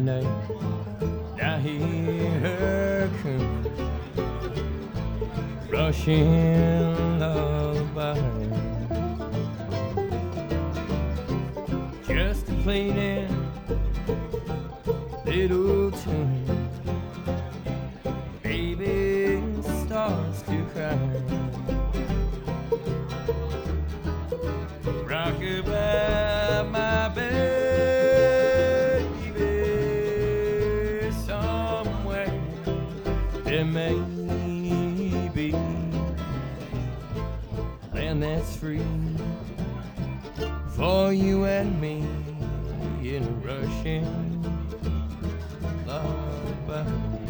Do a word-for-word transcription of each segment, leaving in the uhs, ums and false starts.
night I hear her come rushing lullaby, just a plain and little tune. Baby starts to cry. Rock-a-bye, my baby, somewhere there may be land that's free for you and me in a rushing lullaby.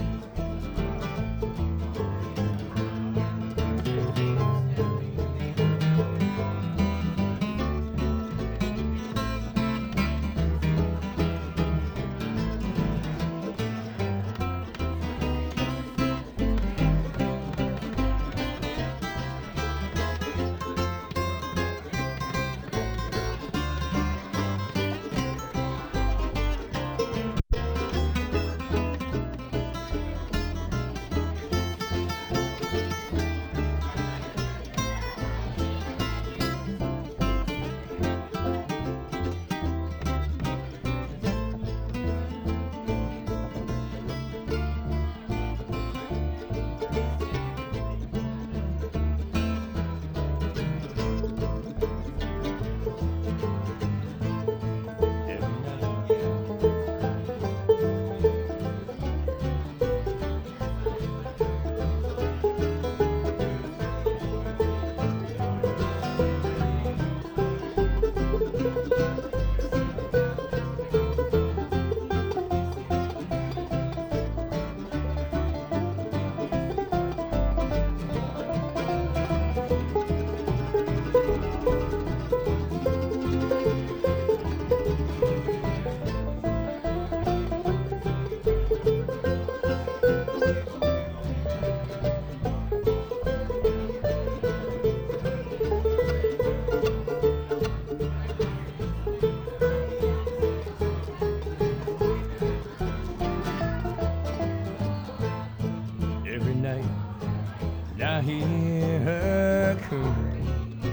I hear her come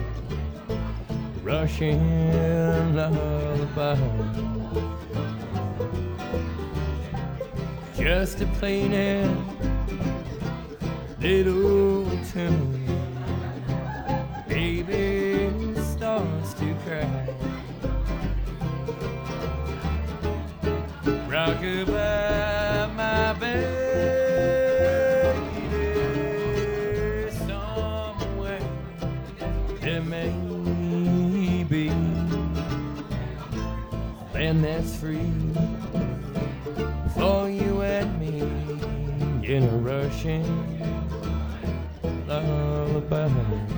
rushing lullaby, just a plain and little tune. Baby starts to cry. Rock-a-bye, my baby, there may be land that's free for you and me in a rushing lullaby.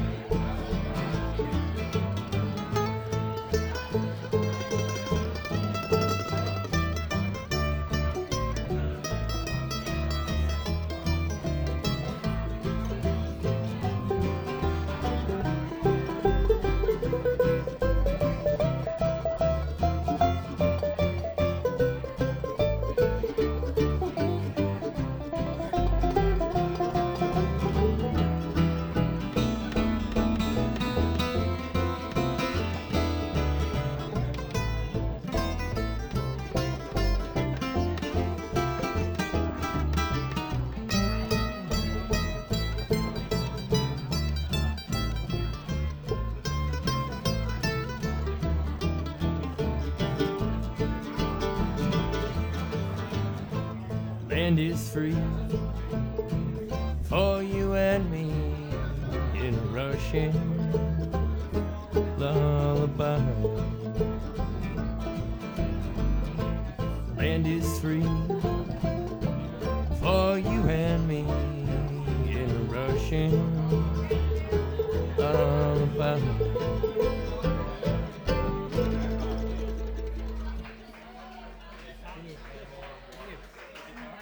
Land is free for you and me in a rushing lullaby. Land is free for you and me in a rushing